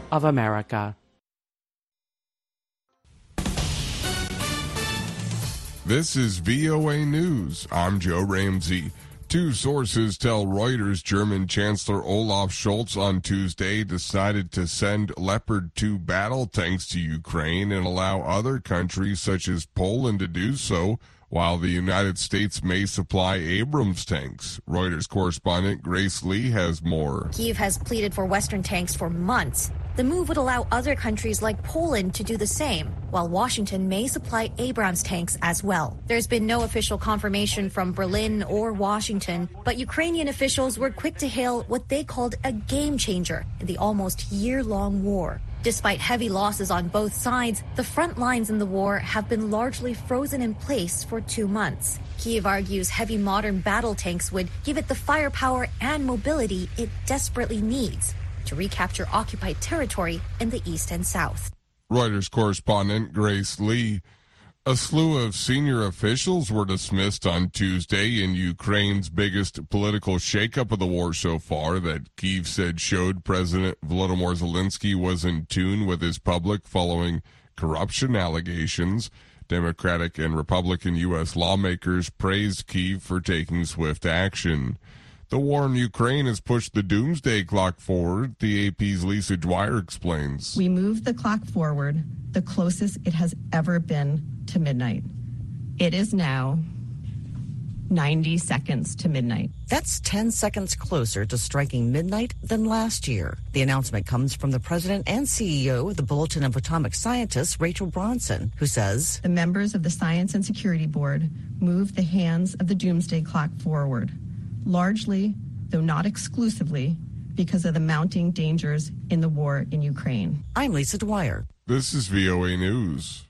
of America. This is VOA News. I'm Joe Ramsey. Two sources tell Reuters German Chancellor Olaf Scholz on Tuesday decided to send Leopard 2 battle tanks to Ukraine and allow other countries such as Poland to do so, while the United States may supply Abrams tanks. Reuters correspondent Grace Lee has more. Kyiv has pleaded for Western tanks for months. The move would allow other countries like Poland to do the same, while Washington may supply Abrams tanks as well. There's been no official confirmation from Berlin or Washington, but Ukrainian officials were quick to hail what they called a game changer in the almost year-long war. Despite heavy losses on both sides, the front lines in the war have been largely frozen in place for 2 months. Kyiv argues heavy modern battle tanks would give it the firepower and mobility it desperately needs to recapture occupied territory in the east and south. Reuters correspondent Grace Lee. A slew of senior officials were dismissed on Tuesday in Ukraine's biggest political shakeup of the war so far that Kyiv said showed President Volodymyr Zelensky was in tune with his public following corruption allegations. Democratic and Republican U.S. lawmakers praised Kyiv for taking swift action. The war in Ukraine has pushed the doomsday clock forward, the AP's Lisa Dwyer explains. We moved the clock forward the closest it has ever been to midnight. It is now 90 seconds to midnight. That's 10 seconds closer to striking midnight than last year. The announcement comes from the president and CEO of the Bulletin of Atomic Scientists, Rachel Bronson, who says, the members of the Science and Security Board moved the hands of the doomsday clock forward, largely, though not exclusively, because of the mounting dangers in the war in Ukraine. I'm Lisa Dwyer. This is VOA News.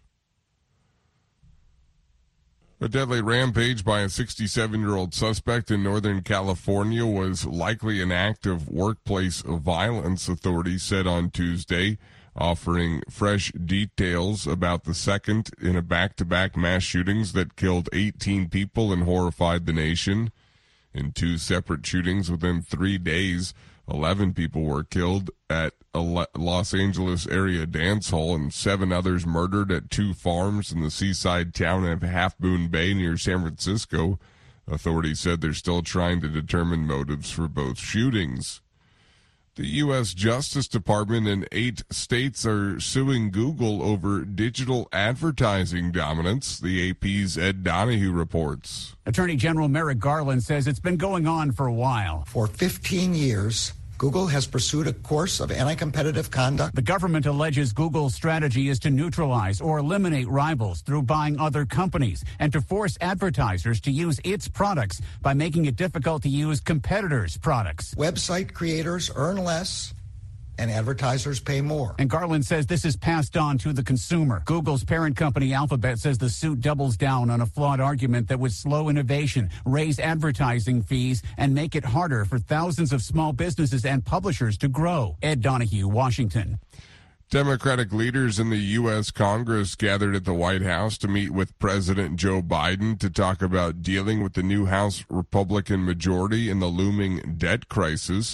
A deadly rampage by a 67-year-old suspect in Northern California was likely an act of workplace violence, authorities said on Tuesday, offering fresh details about the second in a back-to-back mass shootings that killed 18 people and horrified the nation. In two separate shootings within 3 days, 11 people were killed at a Los Angeles area dance hall and 7 others murdered at 2 farms in the seaside town of Half Moon Bay near San Francisco. Authorities said they're still trying to determine motives for both shootings. The U.S. Justice Department and 8 states are suing Google over digital advertising dominance, the AP's Ed Donahue reports. Attorney General Merrick Garland says it's been going on for a while. For 15 years, Google has pursued a course of anti-competitive conduct. The government alleges Google's strategy is to neutralize or eliminate rivals through buying other companies and to force advertisers to use its products by making it difficult to use competitors' products. Website creators earn less and advertisers pay more. And Garland says this is passed on to the consumer. Google's parent company Alphabet says the suit doubles down on a flawed argument that would slow innovation, raise advertising fees, and make it harder for thousands of small businesses and publishers to grow. Ed Donahue, Washington. Democratic leaders in the U.S. Congress gathered at the White House to meet with President Joe Biden to talk about dealing with the new House Republican majority and the looming debt crisis.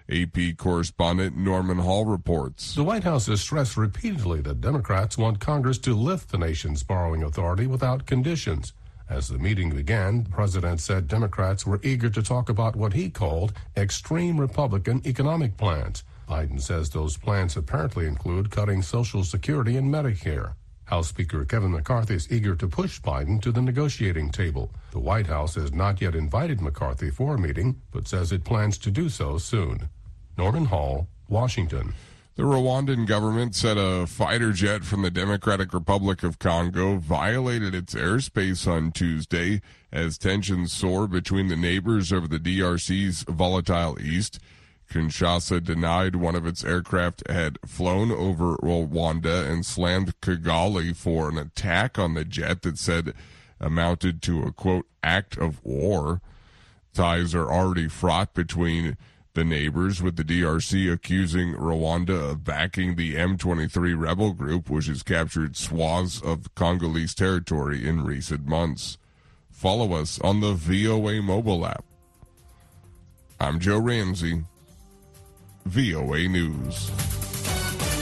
AP correspondent Norman Hall reports. The White House has stressed repeatedly that Democrats want Congress to lift the nation's borrowing authority without conditions. As the meeting began, the president said Democrats were eager to talk about what he called extreme Republican economic plans. Biden says those plans apparently include cutting Social Security and Medicare. House Speaker Kevin McCarthy is eager to push Biden to the negotiating table. The White House has not yet invited McCarthy for a meeting, but says it plans to do so soon. Norman Hall, Washington. The Rwandan government said a fighter jet from the Democratic Republic of Congo violated its airspace on Tuesday as tensions soar between the neighbors over the DRC's volatile east. Kinshasa denied one of its aircraft had flown over Rwanda and slammed Kigali for an attack on the jet that said amounted to a, quote, act of war. Ties are already fraught between the neighbors, with the DRC accusing Rwanda of backing the M23 rebel group, which has captured swaths of Congolese territory in recent months. Follow us on the VOA mobile app. I'm Joe Ramsey, VOA News.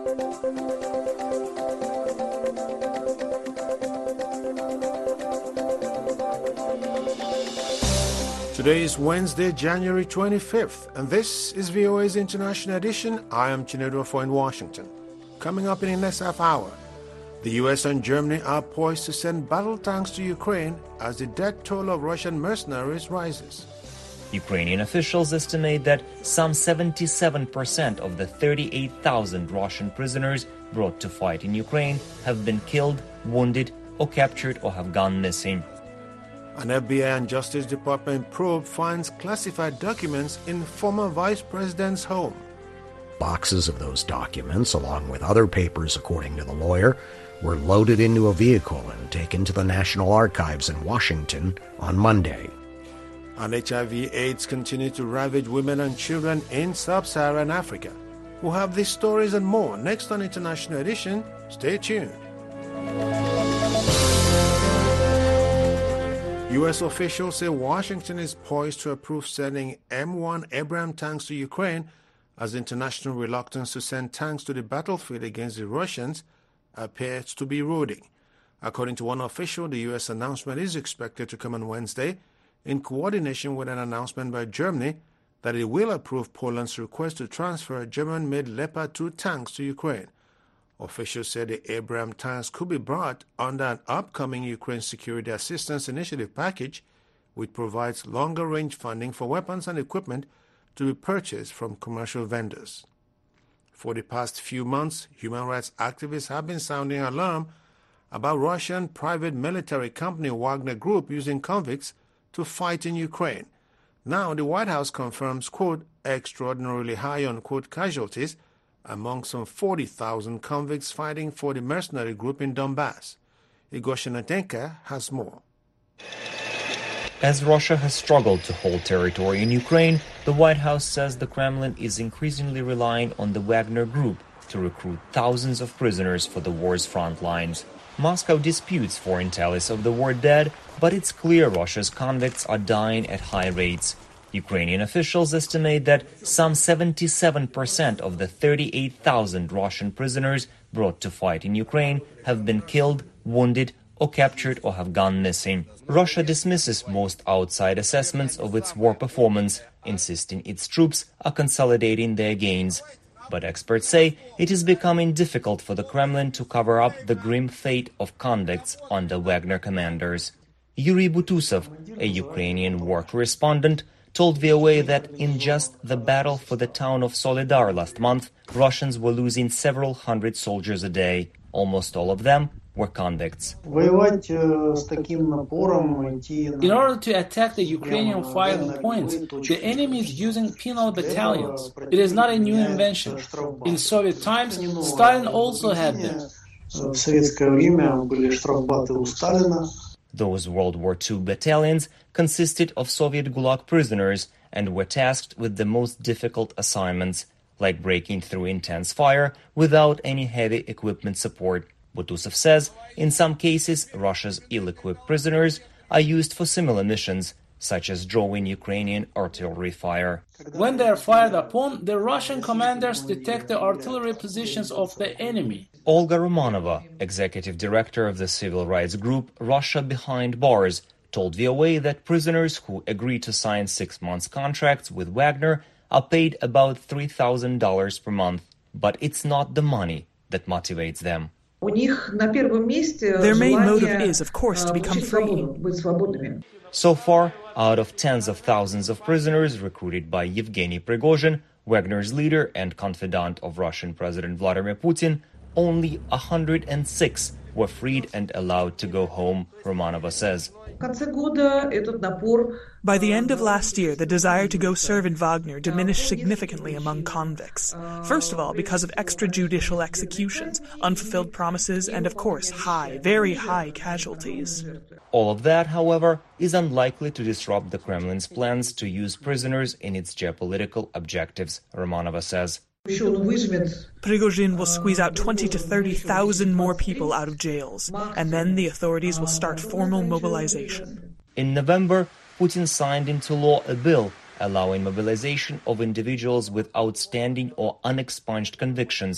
Today is Wednesday, January 25th, and this is VOA's International Edition. I am Chinedu Afo in Washington. Coming up in the next half hour, the U.S. and Germany are poised to send battle tanks to Ukraine as the death toll of Russian mercenaries rises. Ukrainian officials estimate that some 77% of the 38,000 Russian prisoners brought to fight in Ukraine have been killed, wounded, or captured or have gone missing. An FBI and Justice Department probe finds classified documents in former vice president's home. Boxes of those documents, along with other papers, according to the lawyer, were loaded into a vehicle and taken to the National Archives in Washington on Monday. And HIV/AIDS continue to ravage women and children in sub-Saharan Africa. We'll have these stories and more next on International Edition. Stay tuned. U.S. officials say Washington is poised to approve sending M1 Abrams tanks to Ukraine as international reluctance to send tanks to the battlefield against the Russians appears to be eroding. According to one official, the U.S. announcement is expected to come on Wednesday in coordination with an announcement by Germany that it will approve Poland's request to transfer German-made Leopard 2 tanks to Ukraine. Officials said the Abrams tanks could be brought under an upcoming Ukraine Security Assistance Initiative package, which provides longer-range funding for weapons and equipment to be purchased from commercial vendors. For the past few months, human rights activists have been sounding alarm about Russian private military company Wagner Group using convicts to fight in Ukraine. Now, the White House confirms, quote, extraordinarily high, unquote, casualties among some 40,000 convicts fighting for the mercenary group in Donbass. Igor Shanatenka has more. As Russia has struggled to hold territory in Ukraine, the White House says the Kremlin is increasingly relying on the Wagner Group to recruit thousands of prisoners for the war's front lines. Moscow disputes foreign tallies of the war dead, but it's clear Russia's convicts are dying at high rates. Ukrainian officials estimate that some 77% of the 38,000 Russian prisoners brought to fight in Ukraine have been killed, wounded, or captured or have gone missing. Russia dismisses most outside assessments of its war performance, insisting its troops are consolidating their gains. But experts say it is becoming difficult for the Kremlin to cover up the grim fate of convicts under Wagner commanders. Yuri Butusov, a Ukrainian war correspondent, told VOA that in just the battle for the town of Solidar last month, Russians were losing several hundred soldiers a day. Almost all of them were convicts. In order to attack the Ukrainian firing points, the enemy is using penal battalions. It is not a new invention. In Soviet times, Stalin also had them. Those World War II battalions consisted of Soviet Gulag prisoners and were tasked with the most difficult assignments, like breaking through intense fire without any heavy equipment support. Butusov says in some cases Russia's ill-equipped prisoners are used for similar missions, such as drawing Ukrainian artillery fire. When they are fired upon, the Russian commanders detect the artillery positions of the enemy. Olga Romanova, executive director of the civil rights group Russia Behind Bars, told VOA that prisoners who agree to sign 6 months contracts with Wagner are paid about $3,000 per month. But it's not the money that motivates them. Their main motive is, of course, to become free. So far, out of tens of thousands of prisoners recruited by Yevgeny Prigozhin, Wagner's leader and confidant of Russian President Vladimir Putin, only 106 were freed and allowed to go home, Romanova says. By the end of last year, the desire to go serve in Wagner diminished significantly among convicts. First of all, because of extrajudicial executions, unfulfilled promises, and of course, very high casualties. All of that, however, is unlikely to disrupt the Kremlin's plans to use prisoners in its geopolitical objectives, Romanova says. Prigozhin will squeeze out 20 to 30,000 more people out of jails, and then the authorities will start formal mobilization. In November, Putin signed into law a bill allowing mobilization of individuals with outstanding or unexpunged convictions.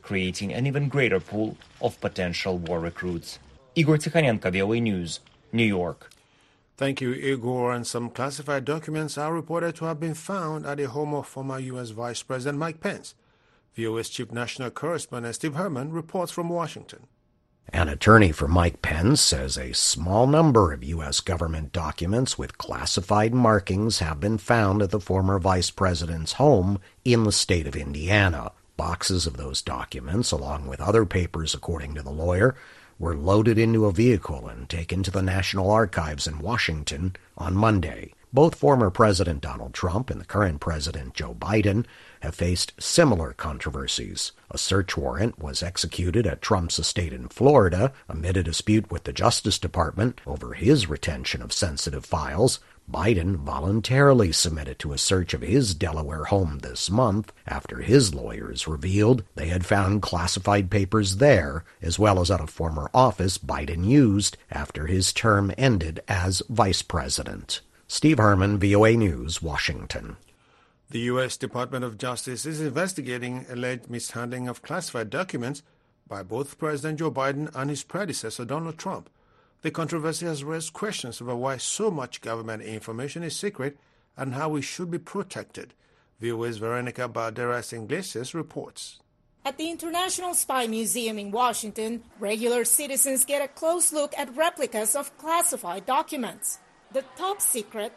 creating an even greater pool of potential war recruits. Igor Tikhanenko, VOA News, New York. Thank you, Igor. And some classified documents are reported to have been found at the home of former U.S. Vice President Mike Pence. VOA's chief national correspondent Steve Herman reports from Washington. An attorney for Mike Pence says a small number of U.S. government documents with classified markings have been found at the former vice president's home in the state of Indiana. Boxes of those documents, along with other papers, according to the lawyer, were loaded into a vehicle and taken to the National Archives in Washington on Monday. Both former President Donald Trump and the current President Joe Biden have faced similar controversies. A search warrant was executed at Trump's estate in Florida amid a dispute with the Justice Department over his retention of sensitive files. Biden voluntarily submitted to a search of his Delaware home this month after his lawyers revealed they had found classified papers there, as well as at a former office Biden used after his term ended as vice president. Steve Herman, VOA News, Washington. The U.S. Department of Justice is investigating alleged mishandling of classified documents by both President Joe Biden and his predecessor Donald Trump. The controversy has raised questions about why so much government information is secret and how it should be protected. VOA's Veronica Balderas Iglesias reports. At the International Spy Museum in Washington, regular citizens get a close look at replicas of classified documents. The top secret,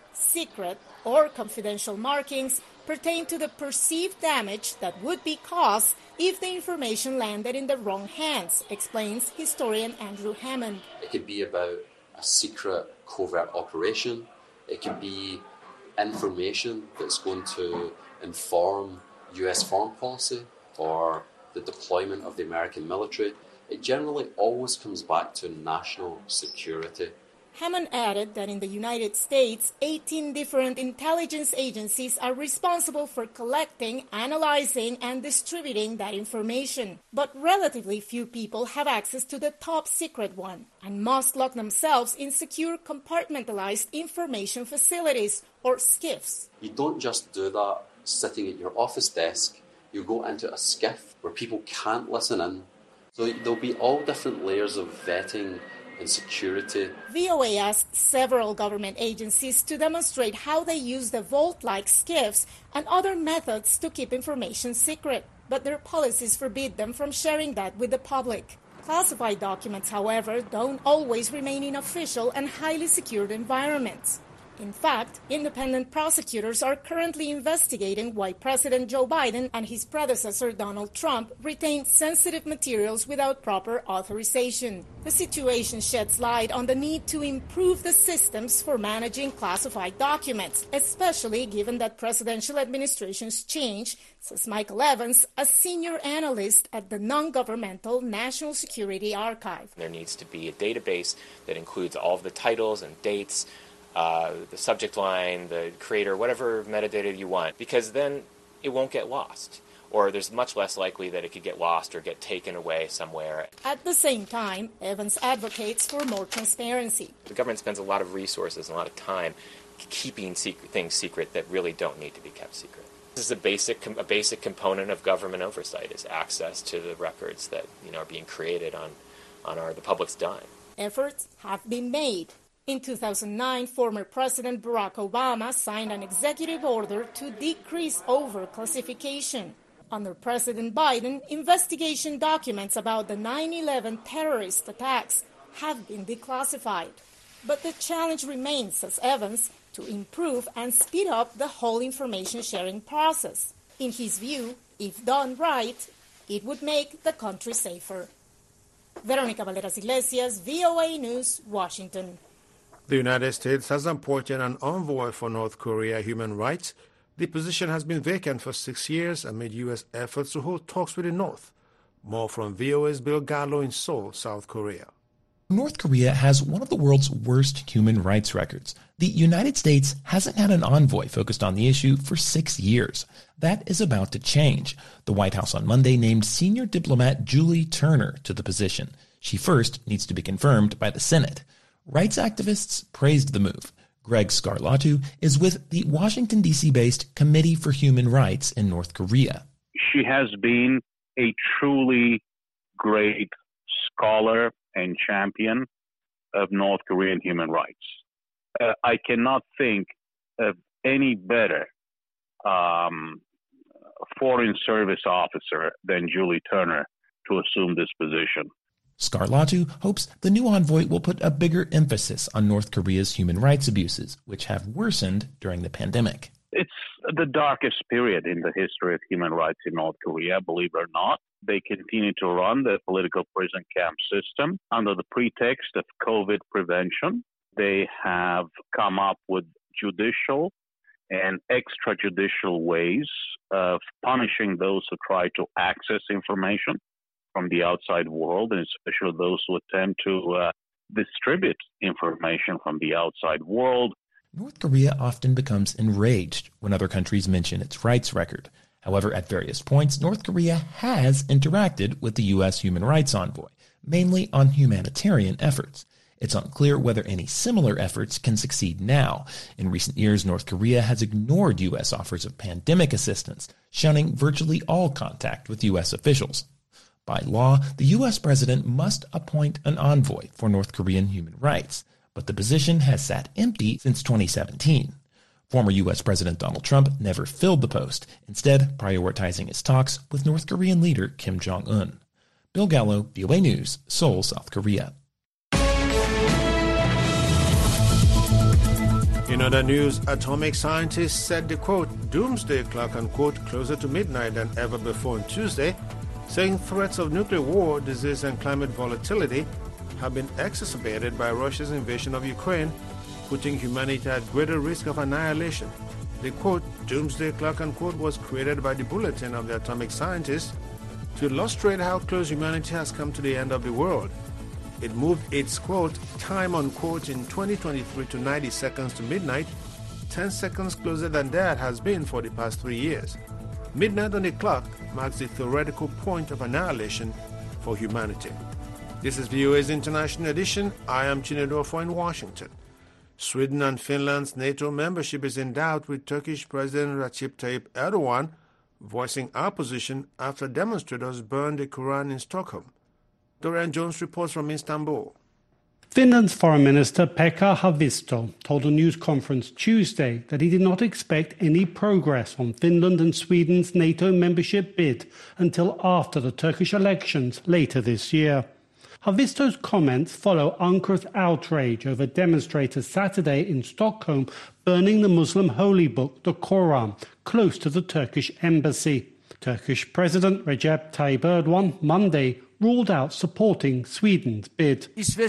or confidential markings pertain to the perceived damage that would be caused if the information landed in the wrong hands, explains historian Andrew Hammond. It could be about a secret covert operation. It could be information that's going to inform U.S. foreign policy or the deployment of the American military. It generally always comes back to national security. Hammond added that in the United States, 18 different intelligence agencies are responsible for collecting, analyzing, and distributing that information. But relatively few people have access to the top secret one and must lock themselves in secure compartmentalized information facilities, or SCIFs. You don't just do that sitting at your office desk. You go into a SCIF where people can't listen in. So there'll be all different layers of vetting and security. VOA asked several government agencies to demonstrate how they use the vault-like SCIFs and other methods to keep information secret, but their policies forbid them from sharing that with the public. Classified documents, however, don't always remain in official and highly secured environments. In fact, independent prosecutors are currently investigating why President Joe Biden and his predecessor Donald Trump retained sensitive materials without proper authorization. The situation sheds light on the need to improve the systems for managing classified documents, especially given that presidential administrations change, says Michael Evans, a senior analyst at the non-governmental National Security Archive. There needs to be a database that includes all of the titles and dates, the subject line, the creator, whatever metadata you want, because then it won't get lost. Or there's much less likely that it could get lost or get taken away somewhere. At the same time, Evans advocates for more transparency. The government spends a lot of resources and a lot of time keeping things secret that really don't need to be kept secret. This is a basic component of government oversight, is access to the records that are being created on the public's dime. Efforts have been made. In 2009, former President Barack Obama signed an executive order to decrease overclassification. Under President Biden, investigation documents about the 9/11 terrorist attacks have been declassified. But the challenge remains, says Evans, to improve and speed up the whole information sharing process. In his view, if done right, it would make the country safer. Veronica Balderas Iglesias, VOA News, Washington. The United States has appointed an envoy for North Korea human rights. The position has been vacant for 6 years amid U.S. efforts to hold talks with the North. More from VOA's Bill Gallo in Seoul, South Korea. North Korea has one of the world's worst human rights records. The United States hasn't had an envoy focused on the issue for 6 years. That is about to change. The White House on Monday named senior diplomat Julie Turner to the position. She first needs to be confirmed by the Senate. Rights activists praised the move. Greg Scarlatu is with the Washington, D.C.-based Committee for Human Rights in North Korea. She has been a truly great scholar and champion of North Korean human rights. I cannot think of any better foreign service officer than Julie Turner to assume this position. Scarlatu hopes the new envoy will put a bigger emphasis on North Korea's human rights abuses, which have worsened during the pandemic. It's the darkest period in the history of human rights in North Korea, believe it or not. They continue to run the political prison camp system under the pretext of COVID prevention. They have come up with judicial and extrajudicial ways of punishing those who try to access information from the outside world, and especially those who attempt to distribute information from the outside world. North Korea often becomes enraged when other countries mention its rights record. However, at various points, North Korea has interacted with the U.S. human rights envoy, mainly on humanitarian efforts. It's unclear whether any similar efforts can succeed now. In recent years, North Korea has ignored U.S. offers of pandemic assistance, shunning virtually all contact with U.S. officials. By law, the U.S. president must appoint an envoy for North Korean human rights, but the position has sat empty since 2017. Former U.S. President Donald Trump never filled the post, instead prioritizing his talks with North Korean leader Kim Jong-un. Bill Gallo, VOA News, Seoul, South Korea. In other news, atomic scientists said the, quote, doomsday clock, unquote, closer to midnight than ever before on Tuesday, saying threats of nuclear war, disease, and climate volatility have been exacerbated by Russia's invasion of Ukraine, putting humanity at greater risk of annihilation. The, quote, doomsday clock, unquote, was created by the Bulletin of the Atomic Scientists to illustrate how close humanity has come to the end of the world. It moved its, quote, time, unquote, in 2023 to 90 seconds to midnight, 10 seconds closer than that has been for the past 3 years. Midnight on the clock marks the theoretical point of annihilation for humanity. This is VOA's International Edition. I am Chinedu Ofo in Washington. Sweden and Finland's NATO membership is in doubt, with Turkish President Recep Tayyip Erdogan voicing opposition after demonstrators burned the Quran in Stockholm. Dorian Jones reports from Istanbul. Finland's Foreign Minister Pekka Haavisto told a news conference Tuesday that he did not expect any progress on Finland and Sweden's NATO membership bid until after the Turkish elections later this year. Haavisto's comments follow Ankara's outrage over demonstrators Saturday in Stockholm burning the Muslim holy book, the Quran, close to the Turkish embassy. Turkish President Recep Tayyip Erdogan Monday ruled out supporting Sweden's bid.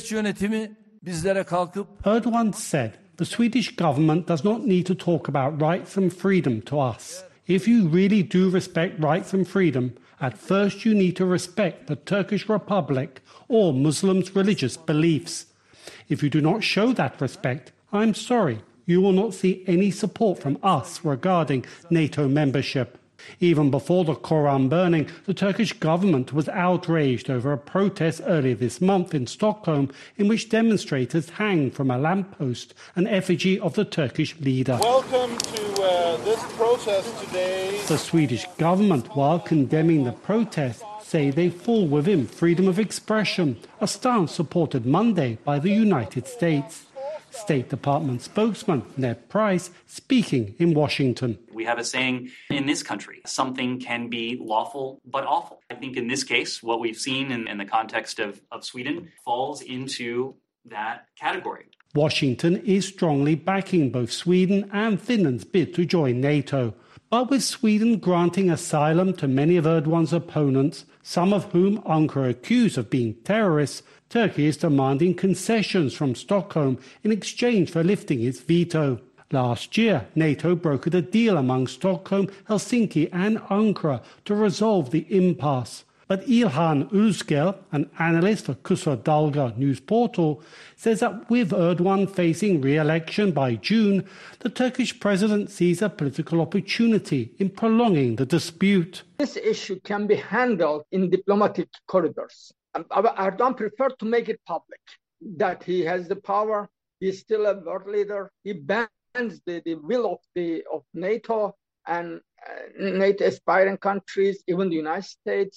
Erdogan said the Swedish government does not need to talk about rights and freedom to us. If you really do respect rights and freedom, at first you need to respect the Turkish Republic or Muslims' religious beliefs. If you do not show that respect, I'm sorry, you will not see any support from us regarding NATO membership. Even before the Quran burning, the Turkish government was outraged over a protest earlier this month in Stockholm in which demonstrators hanged from a lamppost an effigy of the Turkish leader. Welcome to this protest today. The Swedish government, while condemning the protest, say they fall within freedom of expression, a stance supported Monday by the United States. State Department spokesman Ned Price speaking in Washington. We have a saying in this country, something can be lawful but awful. I think in this case, what we've seen in the context of Sweden falls into that category. Washington is strongly backing both Sweden and Finland's bid to join NATO. But with Sweden granting asylum to many of Erdogan's opponents, some of whom Ankara accused of being terrorists, Turkey is demanding concessions from Stockholm in exchange for lifting its veto. Last year, NATO brokered a deal among Stockholm, Helsinki and Ankara to resolve the impasse. But Ilhan Uzgel, an analyst for Kusur Dalga news portal, says that with Erdogan facing re-election by June, the Turkish president sees a political opportunity in prolonging the dispute. This issue can be handled in diplomatic corridors. Erdogan preferred to make it public, that he has the power, he's still a world leader, he bans the will of NATO and NATO aspiring countries, even the United States.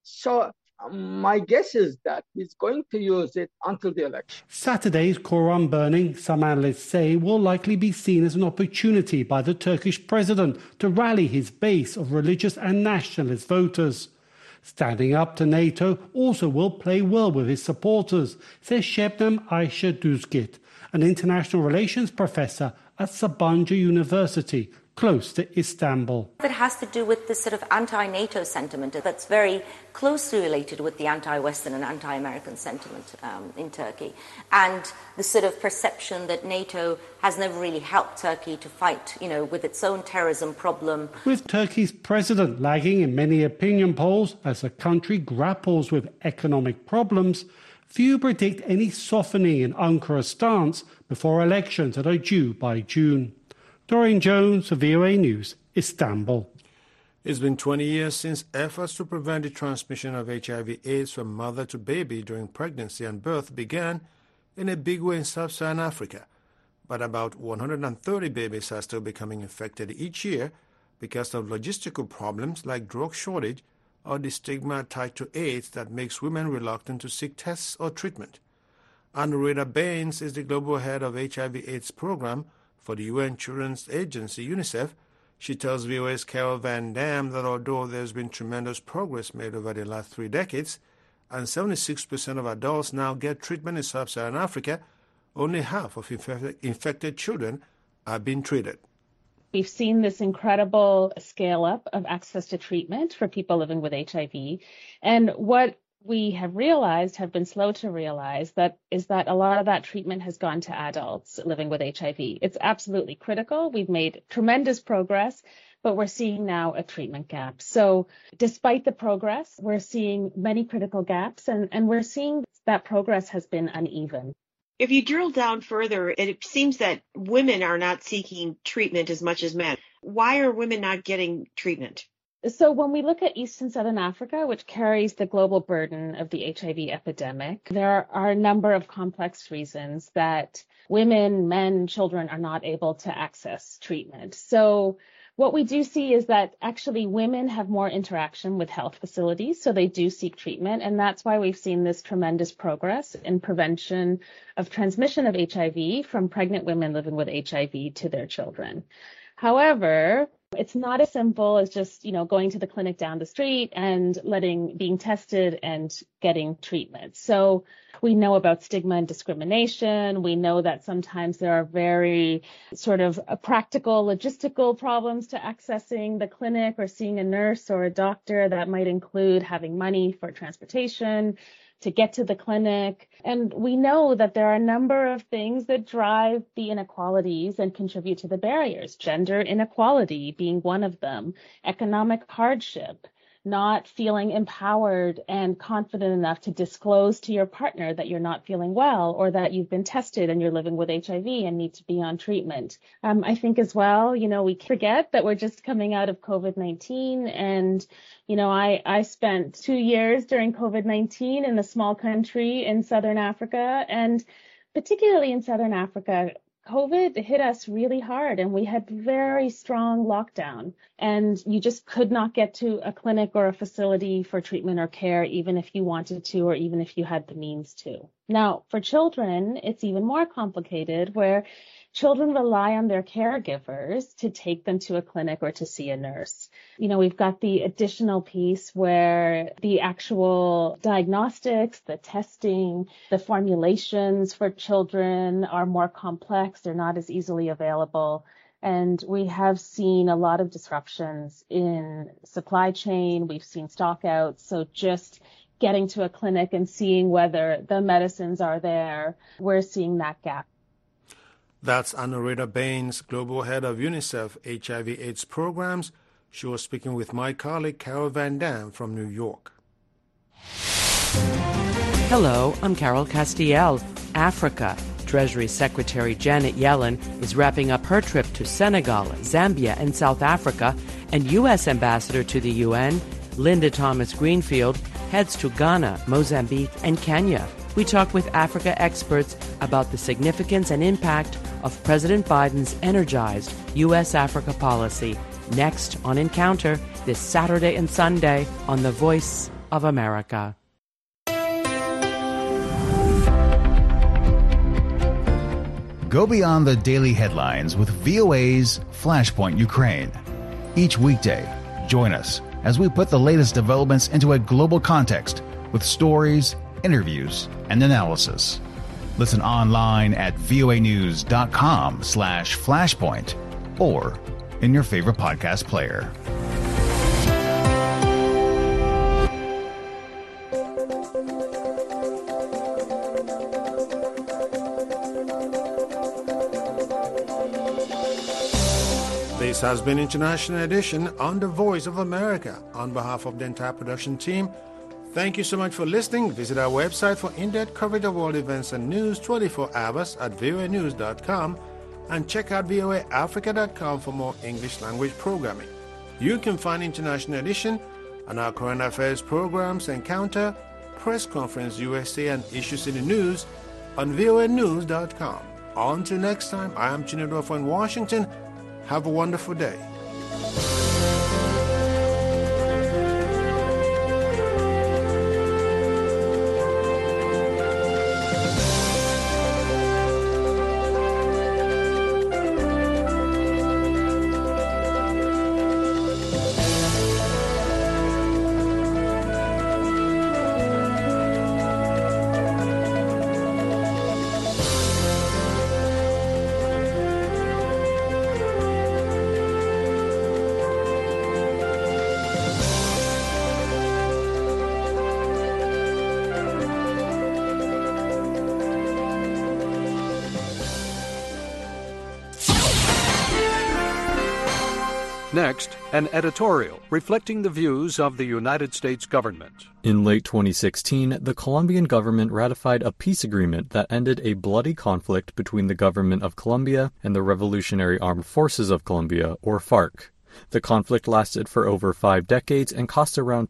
So my guess is that he's going to use it until the election. Saturday's Quran burning, some analysts say, will likely be seen as an opportunity by the Turkish president to rally his base of religious and nationalist voters. Standing up to NATO also will play well with his supporters, says Şebnem Ayşe Düzgit, an international relations professor at Sabancı University, close to Istanbul. It has to do with this sort of anti-NATO sentiment that's very closely related with the anti-Western and anti-American sentiment in Turkey, and the sort of perception that NATO has never really helped Turkey to fight, with its own terrorism problem. With Turkey's president lagging in many opinion polls as the country grapples with economic problems, few predict any softening in Ankara's stance before elections that are due by June. Dorian Jones for VOA News, Istanbul. It's been 20 years since efforts to prevent the transmission of HIV/AIDS from mother to baby during pregnancy and birth began in a big way in sub-Saharan Africa. But about 130 babies are still becoming infected each year because of logistical problems like drug shortage or the stigma tied to AIDS that makes women reluctant to seek tests or treatment. Anurita Baines is the global head of HIV/AIDS program for the UN Children's Agency, UNICEF. She tells VOA's Carol Van Dam that although there's been tremendous progress made over the last 3 decades, and 76% of adults now get treatment in sub-Saharan Africa, only half of infected children are being treated. We've seen this incredible scale up of access to treatment for people living with HIV. And what we have been slow to realize, is that a lot of that treatment has gone to adults living with HIV. It's absolutely critical. We've made tremendous progress, but we're seeing now a treatment gap. So despite the progress, we're seeing many critical gaps, and we're seeing that progress has been uneven. If you drill down further, it seems that women are not seeking treatment as much as men. Why are women not getting treatment? So when we look at East and Southern Africa, which carries the global burden of the HIV epidemic, there are a number of complex reasons that women, men, children are not able to access treatment. So what we do see is that actually women have more interaction with health facilities, so they do seek treatment, and that's why we've seen this tremendous progress in prevention of transmission of HIV from pregnant women living with HIV to their children. However, it's not as simple as just, going to the clinic down the street and being tested and getting treatment. So we know about stigma and discrimination. We know that sometimes there are very sort of practical, logistical problems to accessing the clinic or seeing a nurse or a doctor. That might include having money for transportation to get to the clinic. And we know that there are a number of things that drive the inequalities and contribute to the barriers. Gender inequality being one of them, economic hardship, not feeling empowered and confident enough to disclose to your partner that you're not feeling well or that you've been tested and you're living with HIV and need to be on treatment. I think as well, we forget that we're just coming out of COVID-19 and I spent 2 years during COVID-19 in a small country in Southern Africa, and particularly in Southern Africa, COVID hit us really hard and we had very strong lockdown, and you just could not get to a clinic or a facility for treatment or care, even if you wanted to, or even if you had the means to. Now, for children, it's even more complicated, where children rely on their caregivers to take them to a clinic or to see a nurse. We've got the additional piece where the actual diagnostics, the testing, the formulations for children are more complex. They're not as easily available. And we have seen a lot of disruptions in supply chain. We've seen stockouts. So just getting to a clinic and seeing whether the medicines are there, we're seeing that gap. That's Anurita Baines, Global Head of UNICEF HIV/AIDS Programs. She was speaking with my colleague Carol Van Dam from New York. Hello, I'm Carol Castiel. Africa. Treasury Secretary Janet Yellen is wrapping up her trip to Senegal, Zambia, and South Africa, and U.S. Ambassador to the UN, Linda Thomas-Greenfield, heads to Ghana, Mozambique, and Kenya. We talk with Africa experts about the significance and impact of President Biden's energized U.S.-Africa policy. Next on Encounter, this Saturday and Sunday on The Voice of America. Go beyond the daily headlines with VOA's Flashpoint Ukraine. Each weekday, join us as we put the latest developments into a global context with stories, interviews, and analysis. Listen online at voanews.com/flashpoint or in your favorite podcast player. This has been International Edition on The Voice of America. On behalf of the entire production team, thank you so much for listening. Visit our website for in-depth coverage of world events and news 24 hours at voanews.com and check out voaafrica.com for more English language programming. You can find International Edition on our current affairs programs, Encounter, Press Conference USA, and Issues in the News on voanews.com. Until next time, I am Chinedro in Washington. Have a wonderful day. Next, an editorial reflecting the views of the United States government. In late 2016, the Colombian government ratified a peace agreement that ended a bloody conflict between the government of Colombia and the Revolutionary Armed Forces of Colombia, or FARC. The conflict lasted for over 5 decades and cost around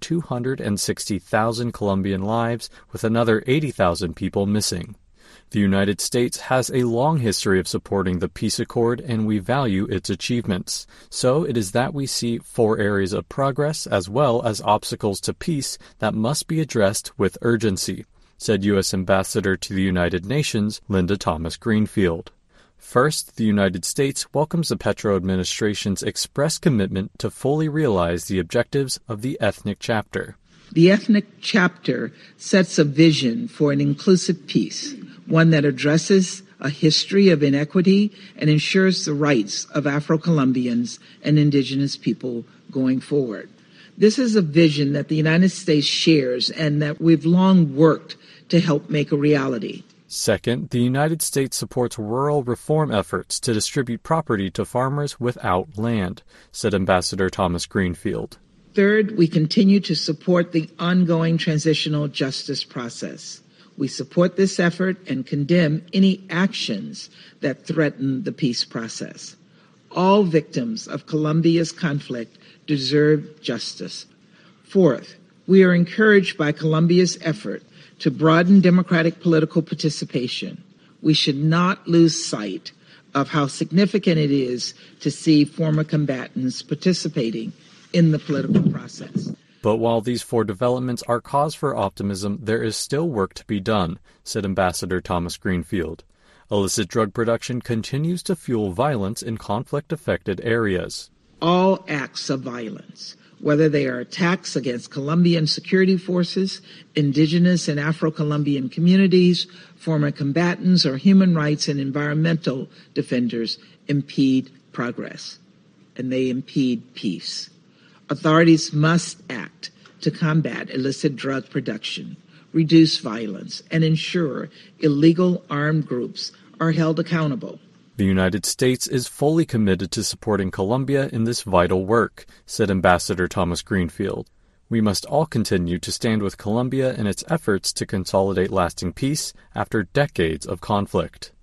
260,000 Colombian lives, with another 80,000 people missing. The United States has a long history of supporting the peace accord, and we value its achievements. So it is that we see 4 areas of progress as well as obstacles to peace that must be addressed with urgency, said U.S. Ambassador to the United Nations, Linda Thomas-Greenfield. First, the United States welcomes the Petro administration's express commitment to fully realize the objectives of the ethnic chapter. The ethnic chapter sets a vision for an inclusive peace, one that addresses a history of inequity and ensures the rights of Afro-Colombians and indigenous people going forward. This is a vision that the United States shares and that we've long worked to help make a reality. Second, the United States supports rural reform efforts to distribute property to farmers without land, said Ambassador Thomas-Greenfield. Third, we continue to support the ongoing transitional justice process. We support this effort and condemn any actions that threaten the peace process. All victims of Colombia's conflict deserve justice. Fourth, we are encouraged by Colombia's effort to broaden democratic political participation. We should not lose sight of how significant it is to see former combatants participating in the political process. But while these 4 developments are cause for optimism, there is still work to be done, said Ambassador Thomas-Greenfield. Illicit drug production continues to fuel violence in conflict-affected areas. All acts of violence, whether they are attacks against Colombian security forces, indigenous and Afro-Colombian communities, former combatants, or human rights and environmental defenders, impede progress, and they impede peace. Authorities must act to combat illicit drug production, reduce violence, and ensure illegal armed groups are held accountable. The United States is fully committed to supporting Colombia in this vital work, said Ambassador Thomas-Greenfield. We must all continue to stand with Colombia in its efforts to consolidate lasting peace after decades of conflict.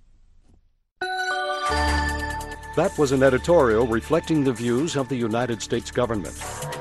That was an editorial reflecting the views of the United States government.